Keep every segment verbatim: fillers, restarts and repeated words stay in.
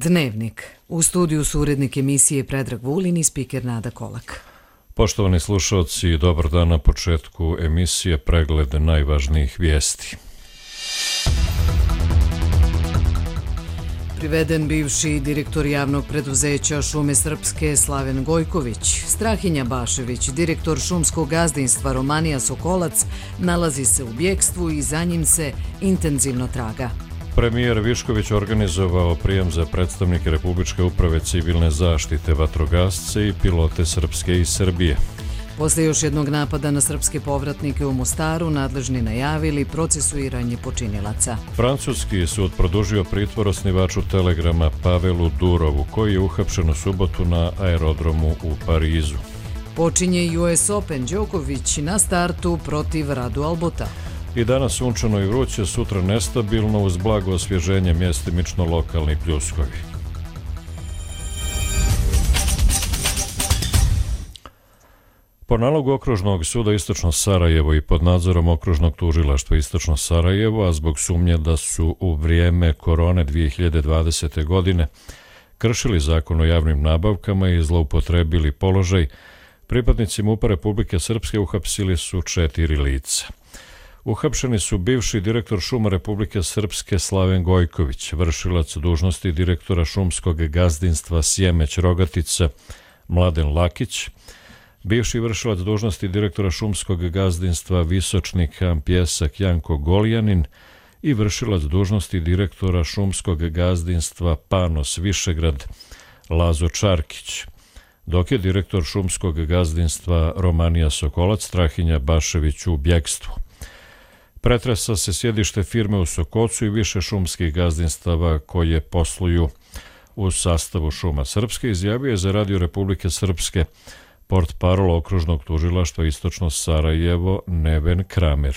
Dnevnik. U studiju su urednik emisije Predrag Vulin i spiker Nada Kolak. Poštovani slušalci, dobar dan. Na početku emisije pregled najvažnijih vijesti. Priveden bivši direktor javnog preduzeća Šume Srpske Slaven Gojković. Strahinja Bašević, direktor šumskog gazdinstva Romanija Sokolac, nalazi se u bjekstvu i za njim se intenzivno traga. Premijer Višković organizovao prijem za predstavnike Republičke uprave civilne zaštite, vatrogasce i pilote Srpske i Srbije. Posle još jednog napada na srpske povratnike u Mostaru, nadležni najavili procesuiranje počinilaca. Francuski sud produžio pritvor osnivaču Telegrama Pavelu Durovu, koji je uhapšen u subotu na aerodromu u Parizu. Počinje U S Open, Đoković na startu protiv Radu Albota. I danas sunčano i vruće, sutra nestabilno uz blago osvježenje, mjestimično lokalni pljuskovi. Po nalogu Okružnog suda Istočno Sarajevo i pod nadzorom Okružnog tužilaštva Istočno Sarajevo, a zbog sumnje da su u vrijeme korone dvije hiljade dvadesete. godine kršili zakon o javnim nabavkama i zloupotrebili položaj, pripadnici MUP-a Republike Srpske uhapsili su četiri lica. Uhapšeni su bivši direktor šuma Republike Srpske Slaven Gojković, vršilac dužnosti direktora šumskog gazdinstva Sjemeć Rogatica Mladen Lakić, bivši vršilac dužnosti direktora šumskog gazdinstva Visočnik Han Pjesak Janko Goljanin i vršilac dužnosti direktora šumskog gazdinstva Panos Višegrad Lazo Čarkić, dok je direktor šumskog gazdinstva Romanija Sokolac Strahinja Bašević u bjekstvu. Pretresa se sjedište firme u Sokocu i više šumskih gazdinstava koje posluju u sastavu Šuma Srpske, izjavio je za Radio Republike Srpske portparol Okružnog tužilaštva Istočno Sarajevo Neven Kramer.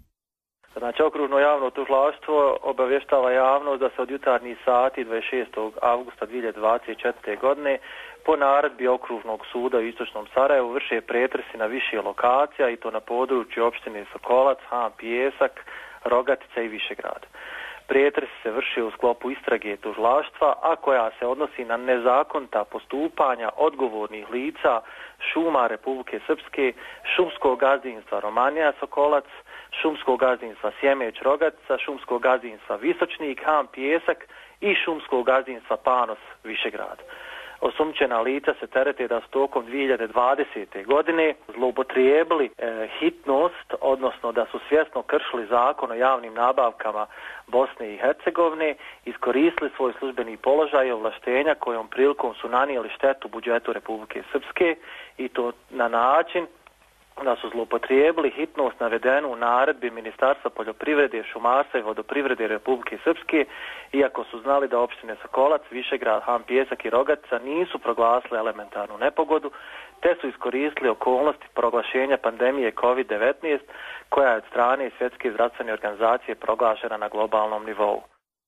Znači, Okružno javno tužilaštvo obavještava javnost da se od jutarnjih sati dvadeset šestog avgusta dvije hiljade dvadeset četvrte. godine po naredbi Okružnog suda u Istočnom Sarajevu vrše pretresi na više lokacija i to na području opštine Sokolac, Han Pjesak, Rogatica i Višegrad. Pretresi se vrše u sklopu istrage tužilaštva, a koja se odnosi na nezakonita postupanja odgovornih lica šuma Republike Srpske, šumskog gazdinstva Romanija Sokolac, šumskog gazdinstva Sjemeć Rogatica, šumskog gazdinstva Visočnik Han Pjesak i šumskog gazdinstva Panos Višegrad. Osumnjičena lica se terete da su tokom dvije hiljade dvadesete. godine zloupotrijebili e, hitnost, odnosno da su svjesno kršili zakon o javnim nabavkama Bosne i Hercegovine, iskoristili svoj službeni položaj i ovlaštenja kojom prilikom su nanijeli štetu budžetu Republike Srpske i to na način da su zloupotrijebili hitnost navedenu u naredbi Ministarstva poljoprivrede, šumarstva i vodoprivrede Republike Srpske, iako su znali da opštine Sokolac, Višegrad, Han Pjesak i Rogatica nisu proglasile elementarnu nepogodu, te su iskoristili okolnosti proglašenja pandemije kovid devetnaest, koja je od strane Svjetske zdravstvene organizacije proglašena na globalnom nivou.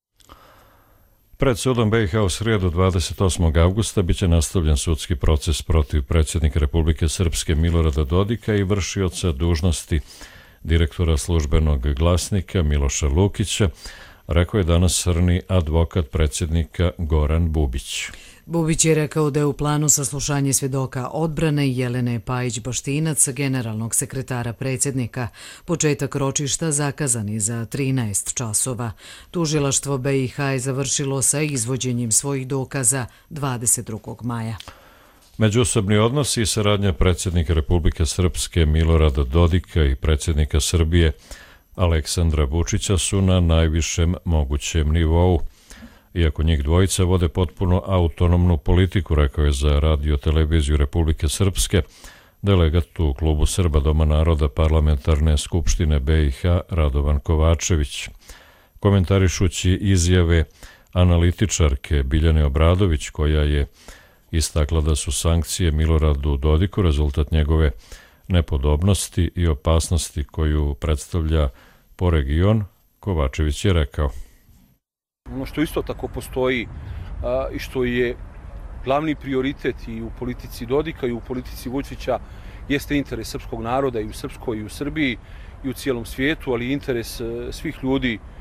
Pred sudom B i H u srijedu dvadeset osmog avgusta biće nastavljen sudski proces protiv predsjednika Republike Srpske Milorada Dodika i vršioca dužnosti direktora službenog glasnika Miloša Lukića, rekao je danas srni advokat predsjednika Goran Bubić. Bubić je rekao da je u planu saslušanje svjedoka odbrane Jelene Pajić-Baštinac, generalnog sekretara predsjednika. Početak ročišta zakazan je za trinaest časova. Tužilaštvo B i H je završilo sa izvođenjem svojih dokaza dvadeset drugog maja. Međusobni odnosi i saradnja predsjednika Republike Srpske Milorada Dodika i predsjednika Srbije Aleksandra Vučića su na najvišem mogućem nivou. Iako njih dvojica vode potpuno autonomnu politiku, rekao je za Radio televiziju Republike Srpske delegat u Klubu Srba Doma naroda Parlamentarne skupštine B i H Radovan Kovačević. Komentarišući izjave analitičarke Biljane Obradović, koja je istakla da su sankcije Miloradu Dodiku rezultat njegove nepodobnosti i opasnosti koju predstavlja po region, Kovačević je rekao: ono što isto tako postoji a, i što je glavni prioritet i u politici Dodika i u politici Vučića jeste interes srpskog naroda i u Srpskoj i u Srbiji i u cijelom svijetu, ali interes a, svih ljudi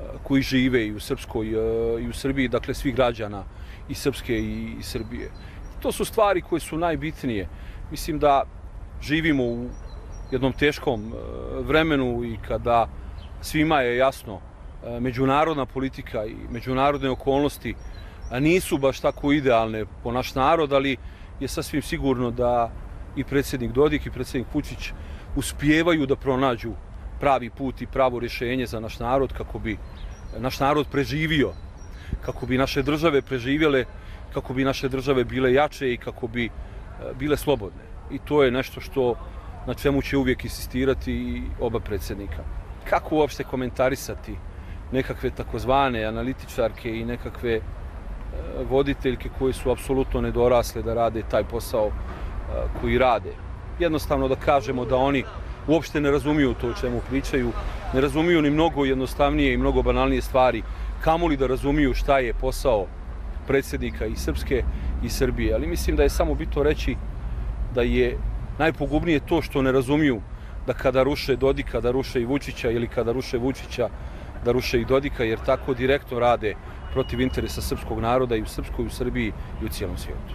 koji žive i u Srpskoj i u Srbiji, dakle svih građana i Srpske i Srbije. To su stvari koje su najbitnije. Mislim da živimo u jednom teškom vremenu i kada svima je jasno međunarodna politika i međunarodne okolnosti nisu baš tako idealne po naš narod, ali je sasvim sigurno da i predsjednik Dodik i predsjednik Vučić uspijevaju da pronađu pravi put i pravo rješenje za naš narod kako bi naš narod preživio, kako bi naše države preživjele, kako bi naše države bile jače i kako bi bile slobodne. I to je nešto što na čemu će uvijek insistirati i oba predsjednika. Kako uopšte komentarisati nekakve takozvane analitičarke i nekakve voditeljke koje su apsolutno nedorasle da rade taj posao koji rade. Jednostavno da kažemo da oni uopšte ne razumiju to o čemu pričaju, ne razumiju ni mnogo jednostavnije i mnogo banalnije stvari, kamoli da razumiju šta je posao predsjednika i Srpske i Srbije. Ali mislim da je samo bitno reći da je najpogubnije to što ne razumiju da kada ruše Dodika, da ruše i Vučića, ili kada ruše Vučića, da ruše i Dodika, jer tako direktno rade protiv interesa srpskog naroda i u Srpskoj, u Srbiji i u cijelom svijetu.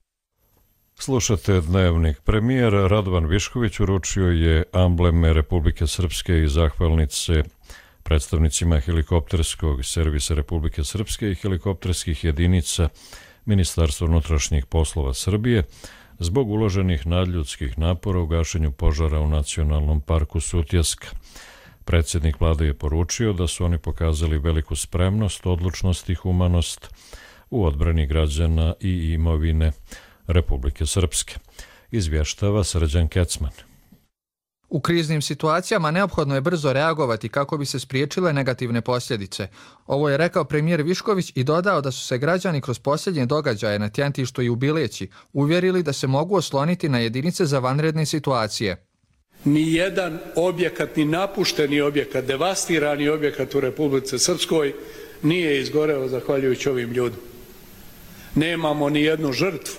Slušate Dnevnik. Premijer Radovan Višković uručio je ambleme Republike Srpske i zahvalnice predstavnicima helikopterskog servisa Republike Srpske i helikopterskih jedinica Ministarstva unutrašnjih poslova Srbije zbog uloženih nadljudskih napora u gašenju požara u Nacionalnom parku Sutjeska. Predsjednik vlade je poručio da su oni pokazali veliku spremnost, odlučnost i humanost u odbrani građana i imovine Republike Srpske. Izvještava Srđan Kecman. U kriznim situacijama neophodno je brzo reagovati kako bi se spriječile negativne posljedice. Ovo je rekao premijer Višković i dodao da su se građani kroz posljednje događaje na Tjentištu i u Bileći uvjerili da se mogu osloniti na jedinice za vanredne situacije. Ni jedan objekat, ni napušteni objekat, devastirani objekat u Republici Srpskoj nije izgoreo zahvaljujući ovim ljudima. Nemamo ni jednu žrtvu.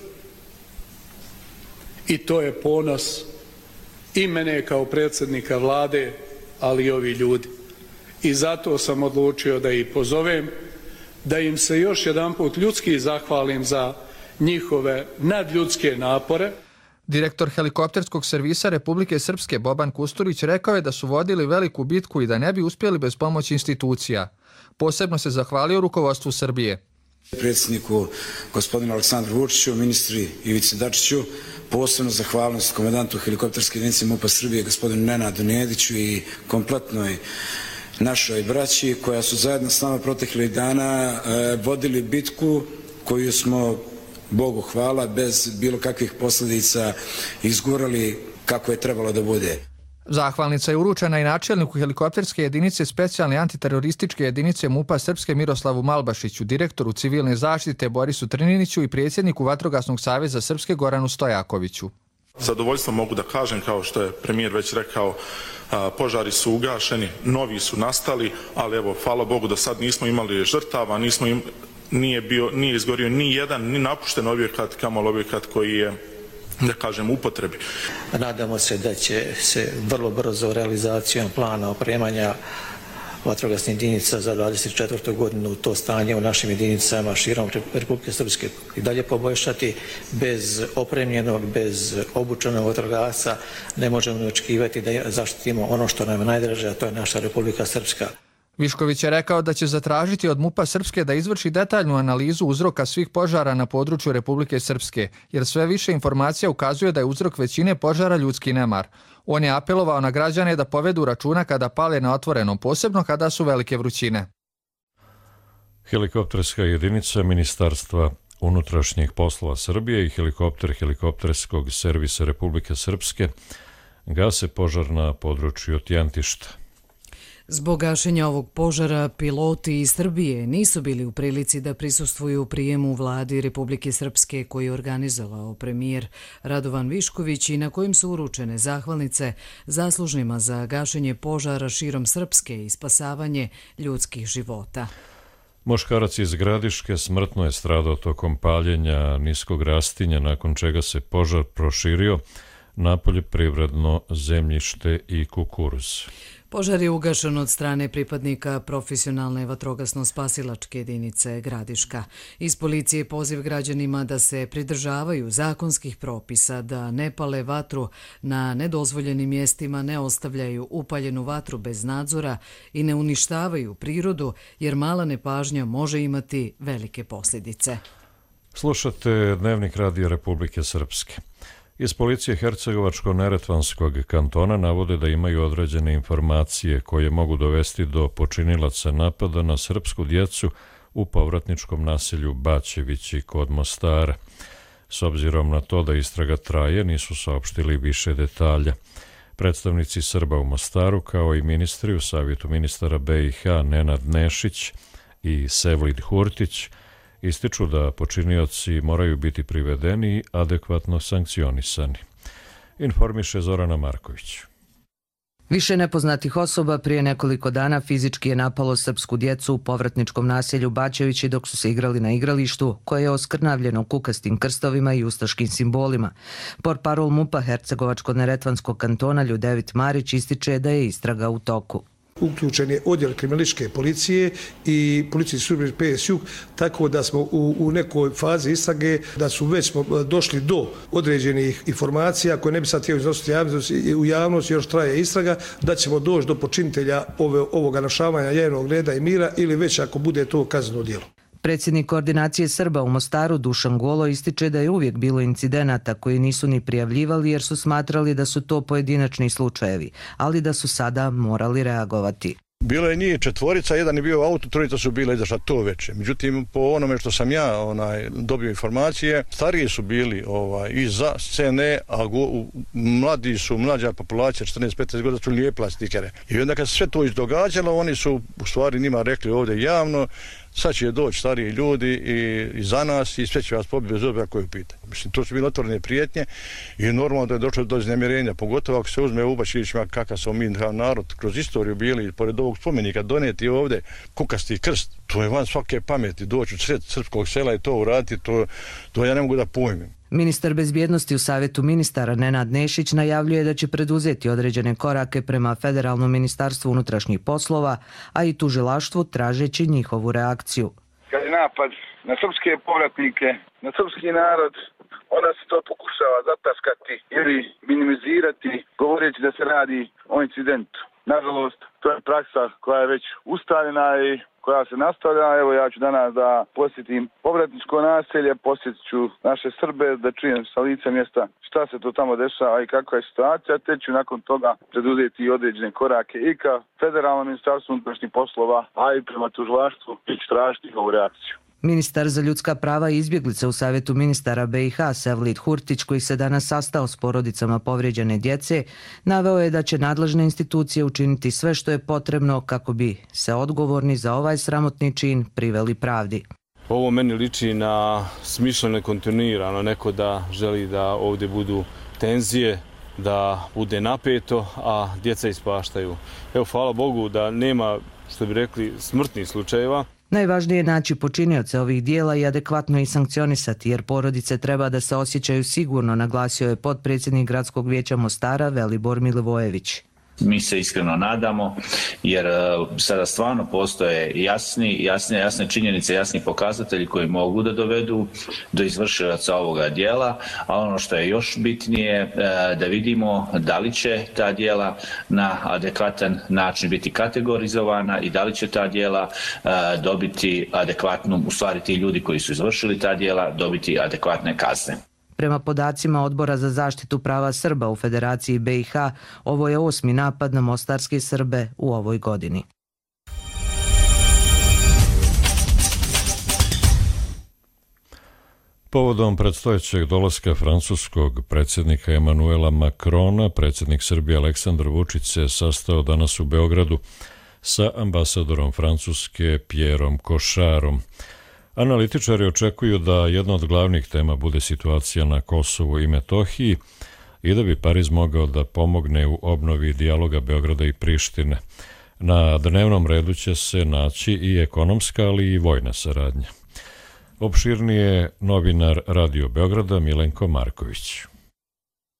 I to je ponos i mene kao predsjednika vlade, ali i ovi ljudi. I zato sam odlučio da ih pozovem, da im se još jedanput ljudski zahvalim za njihove nadljudske napore. Direktor helikopterskog servisa Republike Srpske Boban Kusturić rekao je da su vodili veliku bitku i da ne bi uspjeli bez pomoći institucija. Posebno se zahvalio rukovodstvu Srbije. Predsjedniku gospodinu Aleksandru Vučiću, ministri Ivici Dačiću, posebno zahvalnost komandantu helikopterske jedinice MUP-a Srbije gospodinu Nenadu Nediću i kompletnoj našoj braći koja su zajedno s nama proteklih dana vodili bitku koju smo, Bogu hvala, bez bilo kakvih posljedica izgurali kako je trebalo da bude. Zahvalnica je uručena i načelniku helikopterske jedinice specijalne antiterorističke jedinice MUP-a Srpske Miroslavu Malbašiću, direktoru civilne zaštite Borisu Trniniću i predsjedniku Vatrogasnog saveza Srpske Goranu Stojakoviću. Zadovoljstvo mogu da kažem, kao što je premijer već rekao, požari su ugašeni, novi su nastali, ali evo, hvala Bogu da sad nismo imali žrtava, nismo im, nije, bio, nije izgorio ni jedan, ni napušten objekat, kamoli objekat koji je, da kažem, upotrebi. Nadamo se da će se vrlo brzo realizacijom plana opremanja vatrogasnih jedinica za dvadeset četvrtu godinu to stanje u našim jedinicama širom Republike Srpske i dalje poboljšati. Bez opremljenog, bez obučenog vatrogasca ne možemo očekivati da zaštitimo ono što nam je najdraže, a to je naša Republika Srpska. Višković je rekao da će zatražiti od MUP-a Srpske da izvrši detaljnu analizu uzroka svih požara na području Republike Srpske, jer sve više informacija ukazuje da je uzrok većine požara ljudski nemar. On je apelovao na građane da povedu računa kada pale na otvorenom, posebno kada su velike vrućine. Helikopterska jedinica Ministarstva unutrašnjih poslova Srbije i helikopter helikopterskog servisa Republike Srpske gase požar na području Tjentišta. Zbog gašenja ovog požara, piloti iz Srbije nisu bili u prilici da prisustvuju u prijemu u vladi Republike Srpske koji je organizovao premijer Radovan Višković i na kojim su uručene zahvalnice zaslužnima za gašenje požara širom Srpske i spasavanje ljudskih života. Muškarac iz Gradiške smrtno je stradao tokom paljenja niskog rastinja, nakon čega se požar proširio na poljoprivredno zemljište i kukuruz. Požar je ugašen od strane pripadnika profesionalne vatrogasno-spasilačke jedinice Gradiška. Iz policije poziv građanima da se pridržavaju zakonskih propisa, da ne pale vatru na nedozvoljenim mjestima, ne ostavljaju upaljenu vatru bez nadzora i ne uništavaju prirodu, jer mala nepažnja može imati velike posljedice. Slušate Dnevnik Radija Republike Srpske. Iz policije Hercegovačko-Neretvanskog kantona navode da imaju određene informacije koje mogu dovesti do počinilaca napada na srpsku djecu u povratničkom naselju Bačevići kod Mostara. S obzirom na to da istraga traje, nisu saopštili više detalja. Predstavnici Srba u Mostaru, kao i ministri u Savjetu ministara B i H Nenad Nešić i Sevlid Hurtić, ističu da počinioci moraju biti privedeni i adekvatno sankcionisani. Informiše Zorana Marković. Više nepoznatih osoba prije nekoliko dana fizički je napalo srpsku djecu u povratničkom naselju Bačevići dok su se igrali na igralištu, koje je oskrnavljeno kukastim krstovima i ustaškim simbolima. Portparol MUP-a Hercegovačko-Neretvanskog kantona Ljudevit Marić ističe da je istraga u toku. Uključen je odjel kriminalističke policije i policijski službenik P S Jug, tako da smo u, u nekoj fazi istrage, da su već smo došli do određenih informacija koje ne bi sad htio iznositi u javnosti, još traje istraga, da ćemo doći do počinitelja ove, ovoga narušavanja javnog reda i mira ili već ako bude to kazneno djelo. Predsjednik koordinacije Srba u Mostaru Dušan Golo ističe da je uvijek bilo incidenata koji nisu ni prijavljivali jer su smatrali da su to pojedinačni slučajevi, ali da su sada morali reagovati. Bilo je njih četvorica, jedan je bio u autu, trojica su bila izašla to veče. Međutim, po onome što sam ja onaj, dobio informacije, stariji su bili ovaj, iza scene, a go, mladi su, mlađa populacija, četrnaest petnaest godina su lijepila stikere. I onda kad se sve to izdogađalo, oni su u stvari njima rekli ovdje javno, sad će doći stariji ljudi i, i za nas i sve će vas pobiti bez obzira koju pitanje. Mislim, to su bile otvorene prijetnje i normalno da je došlo do iznemirenja, pogotovo ako se uzme u Bačevićima kakav smo mi narod kroz istoriju bili, pored ovog spomenika donijeti ovdje kukasti krst, to je van svake pameti, doći u sred srpskog sela i to uraditi, to, to ja ne mogu da pojmim. Ministar bezbjednosti u Savjetu ministara Nenad Nešić najavljuje da će preduzeti određene korake prema Federalnom ministarstvu unutrašnjih poslova, a i tužilaštvu tražeći njihovu reakciju. Kad je napad na srpske povratnike, na srpski narod, onda se to pokušava zataskati ili minimizirati, govoreći da se radi o incidentu. Nažalost, to je praksa koja je već ustaljena i koja se nastavlja. Evo ja ću danas da posjetim povratničko naselje, posjetit ću naše Srbe, da čujem sa lica mjesta šta se to tamo dešava i kakva je situacija, te ću nakon toga preduzeti određene korake i ka Federalnom ministarstvu unutrašnjih poslova, a i prema tužilaštvu i ću tražiti njihovu reakciju. Ministar za ljudska prava i izbjeglice u Savjetu ministara B i H Sevlid Hurtić, koji se danas sastao s porodicama povrijeđene djece, naveo je da će nadležne institucije učiniti sve što je potrebno kako bi se odgovorni za ovaj sramotni čin priveli pravdi. Ovo meni liči na smišljeno kontinuirano, neko da želi da ovdje budu tenzije, da bude napeto, a djeca ispaštaju. Evo, hvala Bogu da nema, što bi rekli, smrtnih slučajeva. Najvažnije je naći počinioce ovih dijela i adekvatno ih sankcionisati, jer porodice treba da se osjećaju sigurno, naglasio je potpredsjednik Gradskog vijeća Mostara Velibor Milivojević. Mi se iskreno nadamo, jer sada stvarno postoje jasni, jasne, jasne činjenice, jasni pokazatelji koji mogu da dovedu do izvršilaca ovoga dijela, a ono što je još bitnije da vidimo da li će ta dijela na adekvatan način biti kategorizovana i da li će ta dijela dobiti adekvatnu, u stvari ti ljudi koji su izvršili ta dijela dobiti adekvatne kazne. Prema podacima Odbora za zaštitu prava Srba u Federaciji B i H, ovo je osmi napad na mostarske Srbe u ovoj godini. Povodom predstojećeg dolaska francuskog predsjednika Emanuela Macrona, predsjednik Srbije Aleksandar Vučić se sastao danas u Beogradu sa ambasadorom Francuske Pierom Košarom. Analitičari očekuju da jedna od glavnih tema bude situacija na Kosovu i Metohiji i da bi Pariz mogao da pomogne u obnovi dijaloga Beograda i Prištine. Na dnevnom redu će se naći i ekonomska, ali i vojna saradnja. Opširnije novinar Radio Beograda Milenko Marković.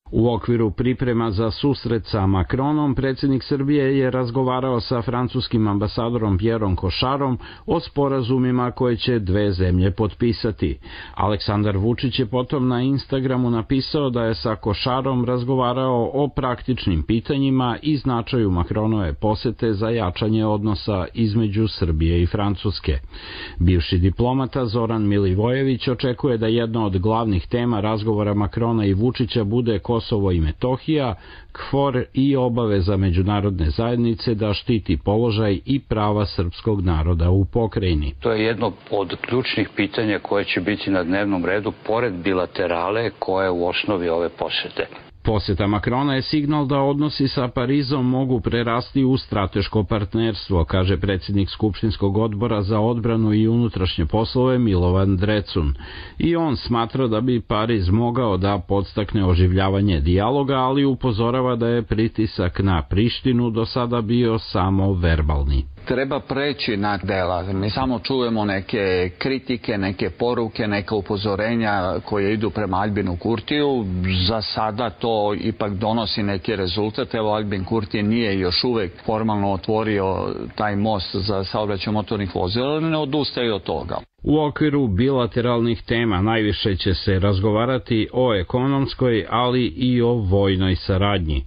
U okviru priprema za susret sa Macronom, predsjednik Srbije je razgovarao sa francuskim ambasadorom Pierrom Košarom o sporazumima koje će dve zemlje potpisati. Aleksandar Vučić je potom na Instagramu napisao da je sa Košarom razgovarao o praktičnim pitanjima i značaju Macronove posete za jačanje odnosa između Srbije i Francuske. Bivši diplomata Zoran Milivojević očekuje da jedna od glavnih tema razgovora Macrona i Vučića bude Kosovo i Metohija, KFOR i obaveza međunarodne zajednice da štiti položaj i prava srpskog naroda u pokrajini. To je jedno od ključnih pitanja koje će biti na dnevnom redu pored bilaterale koje je u osnovi ove posete. Poseta Macrona je signal da odnosi sa Parizom mogu prerasti u strateško partnerstvo, kaže predsjednik Skupštinskog odbora za odbranu i unutrašnje poslove Milovan Drecun. I on smatra da bi Pariz mogao da podstakne oživljavanje dijaloga, ali upozorava da je pritisak na Prištinu do sada bio samo verbalni. Treba preći na dela. Mi samo čujemo neke kritike, neke poruke, neka upozorenja koje idu prema Albinu Kurtiju. Za sada to ipak donosi neki rezultat. Evo, Albin Kurti nije još uvek formalno otvorio taj most za saobraćaj motornih vozila, ali ne odustaje od toga. U okviru bilateralnih tema najviše će se razgovarati o ekonomskoj, ali i o vojnoj saradnji.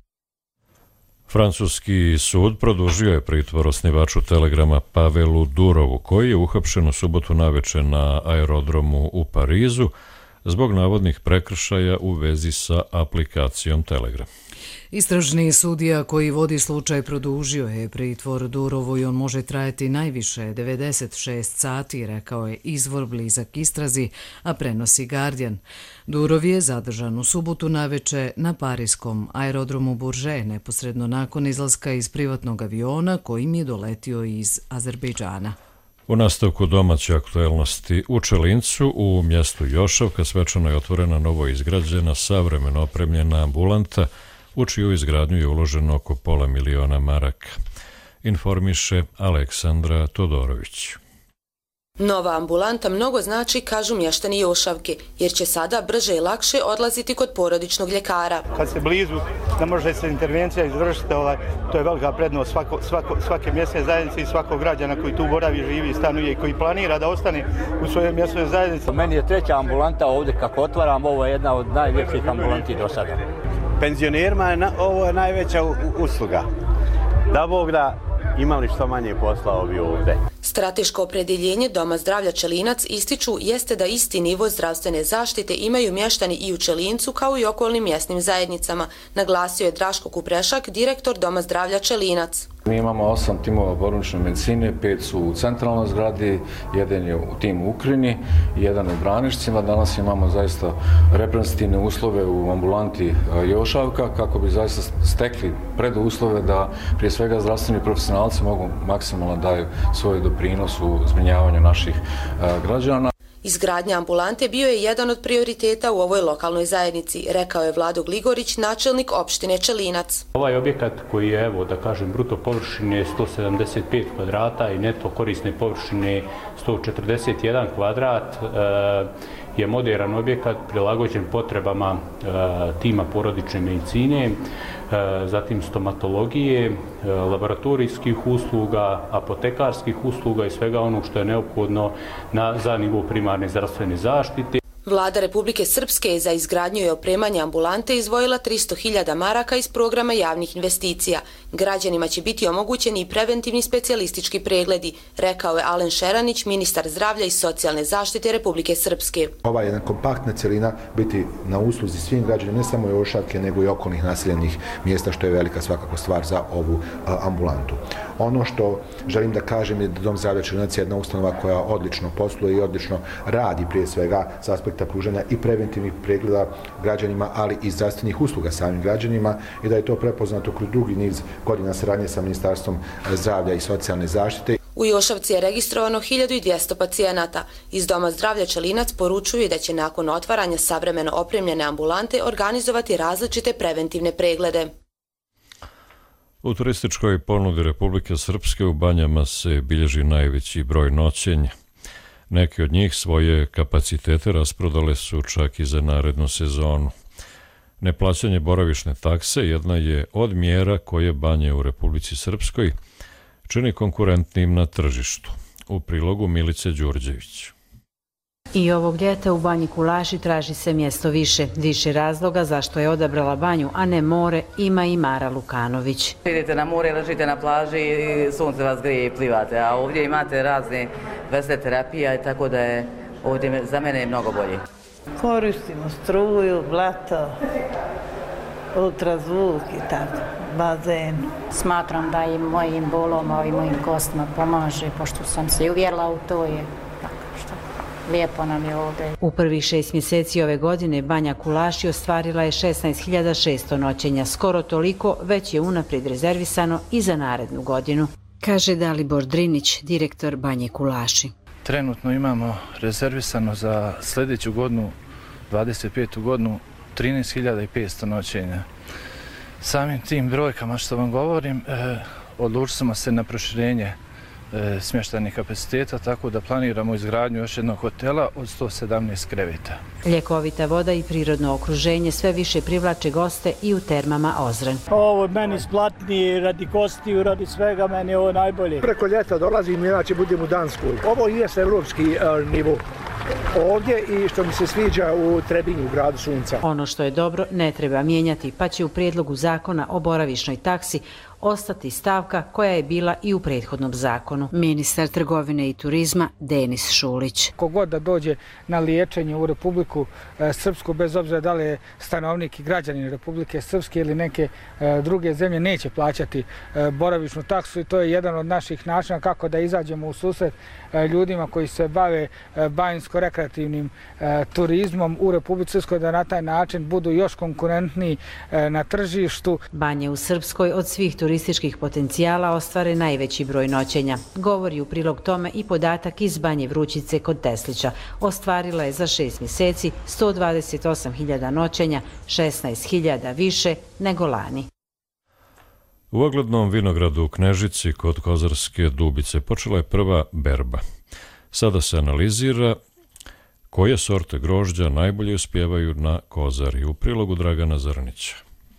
Francuski sud produžio je pritvor osnivaču Telegrama Pavelu Durovu, koji je uhapšen u subotu naveče na aerodromu u Parizu zbog navodnih prekršaja u vezi sa aplikacijom Telegram. Istražni sudija koji vodi slučaj produžio je pritvor Durovu i on može trajati najviše devedeset šest sati, rekao je izvor blizak istrazi, a prenosi Guardian. Durov je zadržan u subotu naveče na parijskom aerodromu Bourget, neposredno nakon izlaska iz privatnog aviona kojim je doletio iz Azerbejdžana. U nastavku domaće aktuelnosti u Čelincu, u mjestu Jošavka, svečano je otvorena novo izgrađena, savremeno opremljena ambulanta, u čiju izgradnju je uloženo oko pola miliona maraka. Informiše Aleksandra Todorović. Nova ambulanta mnogo znači, kažu mještani Jošavke, jer će sada brže i lakše odlaziti kod porodičnog ljekara. Kad se blizu, da može se intervencija izvršiti, ovaj, to je velika prednost svako, svako, svake mjesne zajednice i svakog građana koji tu boravi, živi, stanuje i koji planira da ostane u svojoj mjesnoj zajednici. Meni je treća ambulanta ovdje kako otvaram, ovo je jedna od najljepših ambulanti do sada. Penzionerima je na, ovo je najveća usluga. Da Bog da imali što manje posla ovi ovdje. Strateško opredjeljenje Doma zdravlja Čelinac, ističu, jeste da isti nivo zdravstvene zaštite imaju mještani i u Čelincu kao i okolnim mjesnim zajednicama, naglasio je Draško Kuprešak, direktor Doma zdravlja Čelinac. Mi imamo osam timova bolnične medicine, pet su u centralnoj zgradi, jedan je u tim u Ukrini, jedan u Branišcima. Danas imamo zaista reprezentativne uslove u ambulanti Jošavka kako bi zaista stekli preduslove da prije svega zdravstveni profesionalci mogu maksimalno daju svoj doprinos u zbrinjavanju naših građana. Izgradnja ambulante bio je jedan od prioriteta u ovoj lokalnoj zajednici, rekao je Vlado Gligorić, načelnik opštine Čelinac. Ovaj objekat koji je, evo da kažem, bruto površine sto sedamdeset pet kvadrata i neto korisne površine sto četrdeset jedan kvadrat, je moderan objekat prilagođen potrebama tima porodične medicine, zatim stomatologije, laboratorijskih usluga, apotekarskih usluga i svega onog što je neophodno na, za nivo primarne zdravstvene zaštite. Vlada Republike Srpske je za izgradnju i opremanje ambulante izdvojila tristo hiljada maraka iz programa javnih investicija. Građanima će biti omogućeni i preventivni specijalistički pregledi, rekao je Alen Šeranić, ministar zdravlja i socijalne zaštite Republike Srpske. Ova jedna kompaktna celina biti na usluzi svim građanima, ne samo Jošavke, nego i okolnih naseljenih mjesta, što je velika svakako stvar za ovu a, ambulantu. Ono što želim da kažem je da Dom zdravlja Čelinac je jedna ustanova koja odlično posluje i odlično radi prije svega s aspekta pružanja i preventivnih pregleda građanima, ali i zdravstvenih usluga samim građanima i da je to prepoznato kroz drugi niz godina saradnje sa Ministarstvom zdravlja i socijalne zaštite. U Jošavci je registrovano hiljadu dvjesto pacijenata. Iz Doma zdravlja Čelinac poručuju da će nakon otvaranja savremeno opremljene ambulante organizovati različite preventivne preglede. U turističkoj ponudi Republike Srpske u banjama se bilježi najveći broj noćenja. Neki od njih svoje kapacitete rasprodale su čak i za narednu sezonu. Neplaćanje boravišne takse jedna je od mjera koje banje u Republici Srpskoj čini konkurentnim na tržištu. U prilogu Milice Đurđević. I ovog ljeta u banji Kulaši traži se mjesto više. Više razloga zašto je odabrala banju, a ne more, ima i Mara Lukanović. Idete na more, ležite na plaži i sunce vas grije i plivate, a ovdje imate razne vrste terapija, tako da je ovdje za mene mnogo bolje. Koristimo struju, blato, ultrazvuk i tako, bazen. Smatram da i mojim boloma i mojim kostima pomaže, pošto sam se uvjerila u to je tako što lijepo nam je ovdje. U prvih šest mjeseci ove godine banja Kulaši ostvarila je šesnaest hiljada šesto noćenja, skoro toliko, već je unaprijed rezervisano i za narednu godinu, kaže Dalibor Drinić, direktor banje Kulaši. Trenutno imamo rezervisano za sljedeću godinu, dvadeset petu godinu, trinaest hiljada petsto noćenja. Samim tim brojkama što vam govorim, eh, odlučili smo se na proširenje e, smještajnih kapaciteta, tako da planiramo izgradnju još jednog hotela od sto sedamnaest kreveta. Ljekovita voda i prirodno okruženje sve više privlače goste i u termama Ozren. Ovo je meni splatnije, radi kostiju, radi svega, meni je ovo najbolje. Preko ljeta dolazim, inače budem u Danskoj. Ovo je evropski uh, nivo ovdje i što mi se sviđa u Trebinju, u gradu Sunca. Ono što je dobro ne treba mijenjati, pa će u prijedlogu zakona o boravišnoj taksi ostati stavka koja je bila i u prethodnom zakonu. Ministar trgovine i turizma Denis Šulić. Kogod da dođe na liječenje u Republiku Srpsku, bez obzira da li je stanovnik i građanin Republike Srpske ili neke druge zemlje, neće plaćati boravišnu taksu i to je jedan od naših načina kako da izađemo u susret ljudima koji se bave banjsko-rekreativnim turizmom u Republici Srpskoj, da na taj način budu još konkurentniji na tržištu. Banje u Srpskoj od svih turističkih potencijala ostvare najveći broj noćenja. Govori u prilog tome i podatak iz Banje Vrućice kod Teslića. Ostvarila je za šest mjeseci sto dvadeset osam hiljada noćenja, šesnaest hiljada više nego lani. U oglednom vinogradu u Knežici kod Kozarske Dubice počela je prva berba. Sada se analizira koje sorte grožđa najbolje uspijevaju na Kozari. U prilogu Dragana Zrnića.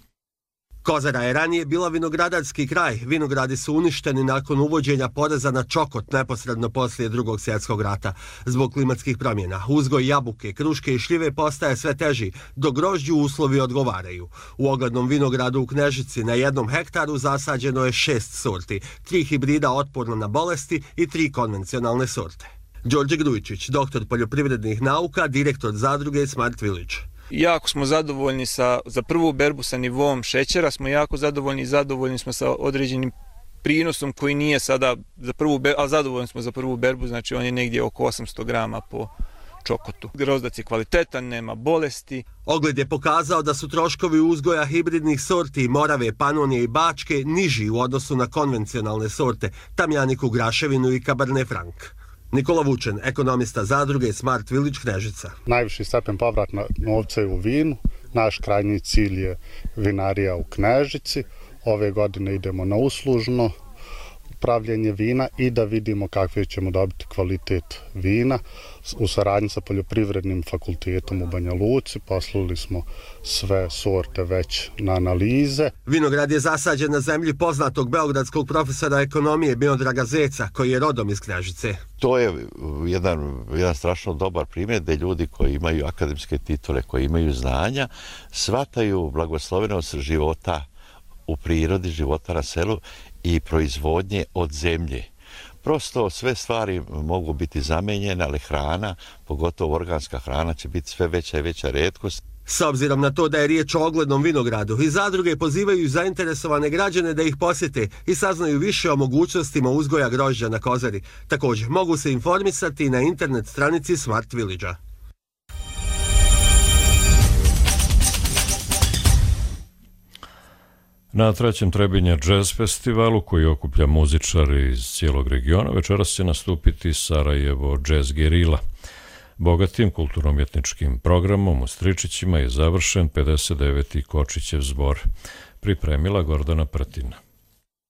Kozara je ranije bila vinogradarski kraj. Vinogradi su uništeni nakon uvođenja poreza na čokot neposredno poslije drugog svjetskog rata. Zbog klimatskih promjena, uzgoj jabuke, kruške i šljive postaje sve teži, dok grožđu uslovi odgovaraju. U oglednom vinogradu u Knežici na jednom hektaru zasađeno je šest sorti, tri hibrida otporno na bolesti i tri konvencionalne sorte. Đorđe Grujičić, doktor poljoprivrednih nauka, direktor zadruge Smart Village. Jako smo zadovoljni sa, za prvu berbu sa nivom šećera, smo jako zadovoljni i zadovoljni smo sa određenim prinosom koji nije sada za prvu berbu, ali zadovoljni smo za prvu berbu, znači on je negdje oko osamsto grama po čokotu. Grozdac je kvalitetan, nema bolesti. Ogled je pokazao da su troškovi uzgoja hibridnih sorti Morave, Panonije i Bačke niži u odnosu na konvencionalne sorte Tamjaniku, Graševinu i Cabernet Franc. Nikola Vučen, ekonomista zadruge Smart Village Knežica. Najviši stepen povratna novca je u vinu. Naš krajnji cilj je vinarija u Knežici. Ove godine idemo na uslužno pravljenje vina i da vidimo kakve ćemo dobiti kvalitet vina. U saradnji sa poljoprivrednim fakultetom u Banja Luci poslali smo sve sorte već na analize. Vinograd je zasađen na zemlji poznatog beogradskog profesora ekonomije Miodraga Zeca, koji je rodom iz Knežice. To je jedan, jedan strašno dobar primjer da ljudi koji imaju akademske titule, koji imaju znanja, shvataju blagoslovenost života u prirodi, života na selu i proizvodnje od zemlje. Prosto sve stvari mogu biti zamenjene, ali hrana, pogotovo organska hrana, će biti sve veća i veća retkost. S obzirom na to da je riječ o oglednom vinogradu, i zadruge pozivaju zainteresovane građane da ih posjete i saznaju više o mogućnostima uzgoja grožđa na Kozari. Također mogu se informisati na internet stranici Smart Village-a. Na trećem Trebinja Jazz festivalu, koji okuplja muzičari iz cijelog regiona, večeras će nastupiti Sarajevo Jazz Gerila. Bogatim kulturno-umjetničkim programom u Stričićima je završen pedeset deveti Kočićev zbor. Pripremila Gordana Prtina.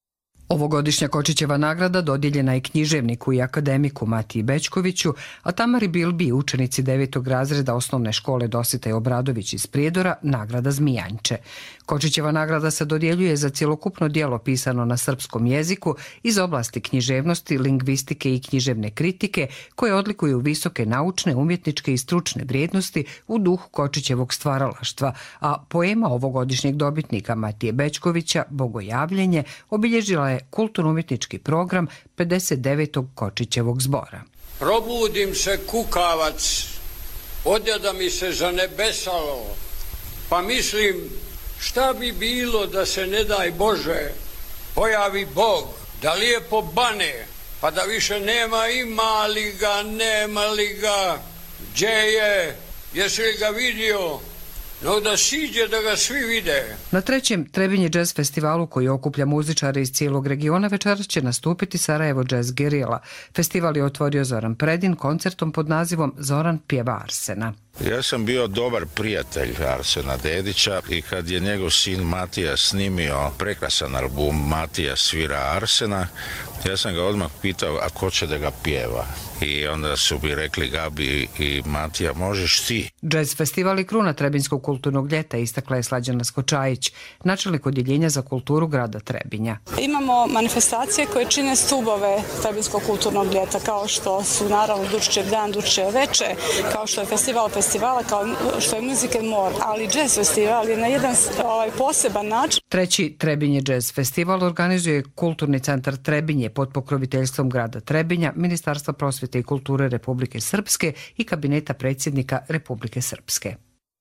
Ovogodišnja Kočićeva nagrada dodijeljena je književniku i akademiku Matiji Bećkoviću, a Tamari Bilbi, učenici devetog razreda osnovne škole Dositej Obradović iz Prijedora, nagrada Zmijanče. Kočićeva nagrada se dodjeljuje za cjelokupno djelo pisano na srpskom jeziku iz oblasti književnosti, lingvistike i književne kritike, koje odlikuju visoke naučne, umjetničke i stručne vrijednosti u duhu Kočićevog stvaralaštva, a poema ovogodišnjeg dobitnika Matije Bećkovića, Bogojavljenje, obilježila je kulturno-umjetnički program pedeset devetog Kočićevog zbora. Probudim se kukavac, odjeda mi se zanebesalo, pa mislim šta bi bilo da se ne daj Bože pojavi Bog, da lijepo bane, pa da više nema ima li ga, nema li ga, gdje je, jesi li ga vidio? No da siđe da ga svi vide. Na trećem Trebinje jazz festivalu, koji okuplja muzičare iz cijelog regiona, večeras će nastupiti Sarajevo jazz gerila. Festival je otvorio Zoran Predin koncertom pod nazivom Zoran pjeva Arsena. Ja sam bio dobar prijatelj Arsena Dedića i kad je njegov sin Matija snimio prekrasan album Matija svira Arsena, ja sam ga odmah pitao, a ko će da ga pjeva? I onda su mi rekli Gabi i Matija, možeš ti? Jazz festival i kruna Trebinskog kulturnog ljeta, istakla je Slađana Skočajić, načelnik odjeljenja za kulturu grada Trebinja. Imamo manifestacije koje čine stubove Trebinskog kulturnog ljeta, kao što su naravno Dučićev dan, Dučićev veče, kao što je festival festivala, kao što je Music and More, ali jazz festival je na jedan ovaj, poseban način. Treći Trebinje jazz festival organizuje Kulturni centar Trebinje pod pokroviteljstvom grada Trebinja, Ministarstva prosvjete i kulture Republike Srpske i kabineta predsjednika Republike Srpske.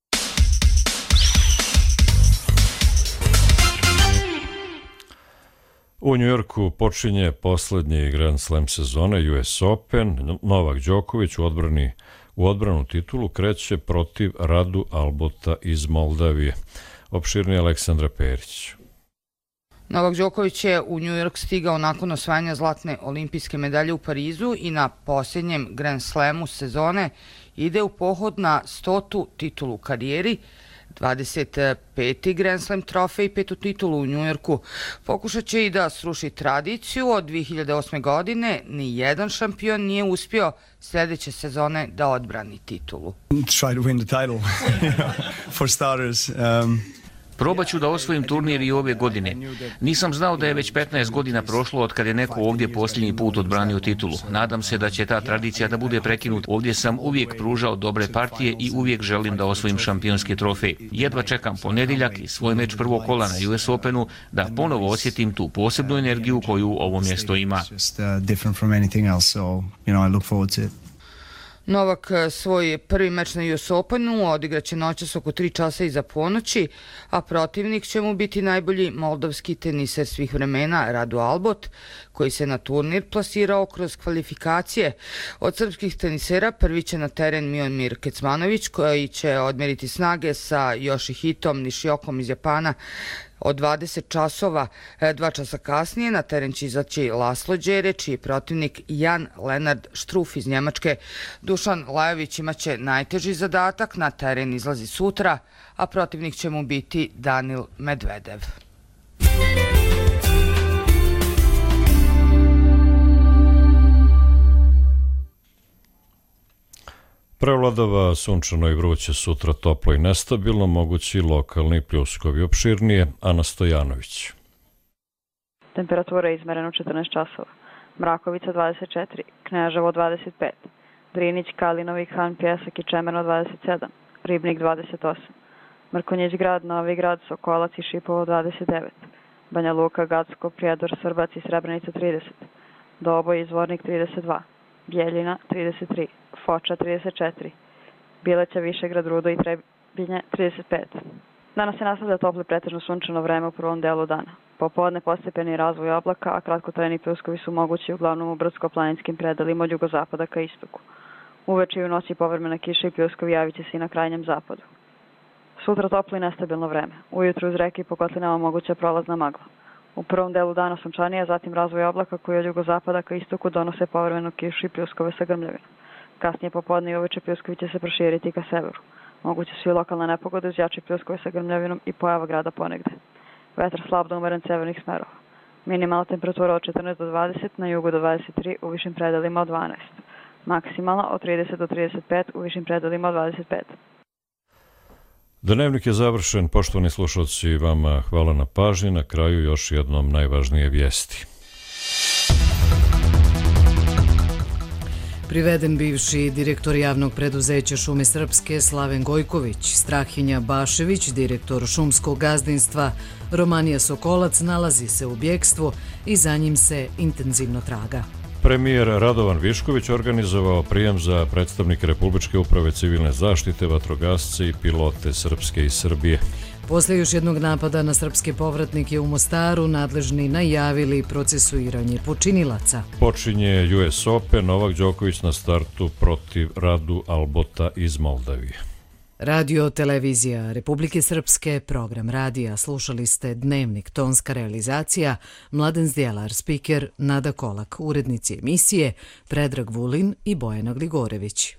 U Njujorku počinje posljednji Grand Slam sezone U S Open. Novak Đoković u odbrani u odbranu titulu kreće protiv Radu Albota iz Moldavije. Opširnije Aleksandra Perić. Novak Đoković je u New York stigao nakon osvajanja zlatne olimpijske medalje u Parizu i na posljednjem Grand Slamu sezone ide u pohod na stotu titulu u karijeri, dvadeset peti Grand Slam trofej i petu titulu u Njujorku. Pokušat će i da sruši tradiciju. Od dvije hiljade osme. godine ni jedan šampion nije uspio sljedeće sezone da odbrani titulu. Try to win the title for starters. Um... Probat ću da osvojim turnir i ove godine. Nisam znao da je već petnaest godina prošlo od kad je neko ovdje posljednji put odbranio titulu. Nadam se da će ta tradicija da bude prekinuta. Ovdje sam uvijek pružao dobre partije i uvijek želim da osvojim šampionski trofej. Jedva čekam ponedjeljak i svoj meč prvog kola na U S Openu da ponovo osjetim tu posebnu energiju koju ovo mjesto ima. Novak svoj prvi meč na U S Openu odigraće noćas oko tri časa iza ponoći, a protivnik će mu biti najbolji moldavski teniser svih vremena Radu Albot, koji se na turnir plasirao kroz kvalifikacije. Od srpskih tenisera prvi će na teren Miomir Kecmanović, koji će odmeriti snage sa Yoshihitom Nishiokom iz Japana. Od dvadeset časova, dva časa kasnije, na teren će izaći Laslo Đere, čiji je protivnik Jan Lenard Štruf iz Njemačke. Dušan Lajović imaće najteži zadatak, na teren izlazi sutra, a protivnik će mu biti Danil Medvedev. Prevladava sunčano i vruće, sutra toplo i nestabilno, mogući lokalni pljuskovi. Opširnije Ana Stojanović. Temperatura je izmerena u četrnaest časova. Mrakovica dvadeset četiri, Kneževo dvadeset pet, Drinić, Kalinović, Han, Pjesak i Čemerno dvadeset sedam, Ribnik dvadeset osam, Mrkonjić grad, Novi grad, Sokolac i Šipovo dvadeset devet, Banja Luka, Gacko, Prijedor, Srbac i Srebrenica trideset, Doboj i Zvornik trideset dva, Bjeljina trideset tri, Foča trideset četiri, Bileća, Višegrad, Rudo i Trebinje trideset pet. Danas se nastavlja toplo i pretežno sunčano vreme u prvom delu dana. Popodne postepeni razvoj oblaka, a kratkotrajni pljuskovi su mogući uglavnom u brdsko-planinskim predelima od jugozapada ka istoku. Uveče i u noći povremena kiša i pljuskovi javit će se i na krajnjem zapadu. Sutra toplo i nestabilno vreme. Ujutru uz reke i po kotlinama moguća prolazna magla. U prvom delu dana sunčanije, zatim razvoj oblaka koji od jugozapada ka istoku donose povremenu kišu i pljuskove sa grmljavinom. Kasnije popodne i uveče pljuskovi će se proširiti ka severu. Moguće su i lokalne nepogode uz jači pljuskove sa grmljavinom i pojava grada ponegde. Vetar slab do umeren severnih smerova. Minimalna temperatura od četrnaest do dvadeset, na jugu do dvadeset tri, u višim predelima od dvanaest. Maksimalna od trideset do trideset pet, u višim predelima od dvadeset pet. Dnevnik je završen. Poštovani slušalci, vama hvala na pažnji. Na kraju još jednom najvažnije vijesti. Priveden bivši direktor javnog preduzeća Šume Srpske Slaven Gojković, Strahinja Bašević, direktor šumskog gazdinstva Romanija Sokolac, nalazi se u bjekstvu i za njim se intenzivno traga. Premijer Radovan Višković organizovao prijem za predstavnike Republičke uprave civilne zaštite, vatrogasce i pilote Srpske i Srbije. Posle još jednog napada na srpske povratnike u Mostaru, nadležni najavili procesuiranje počinilaca. Počinje U S Open, Novak Đoković na startu protiv Radu Albota iz Moldavije. Radio Televizija Republike Srpske, program radija. Slušali ste Dnevnik, tonska realizacija, Mladen Zdjelar, spiker Nada Kolak, urednici emisije Predrag Vulin i Bojana Gligorević.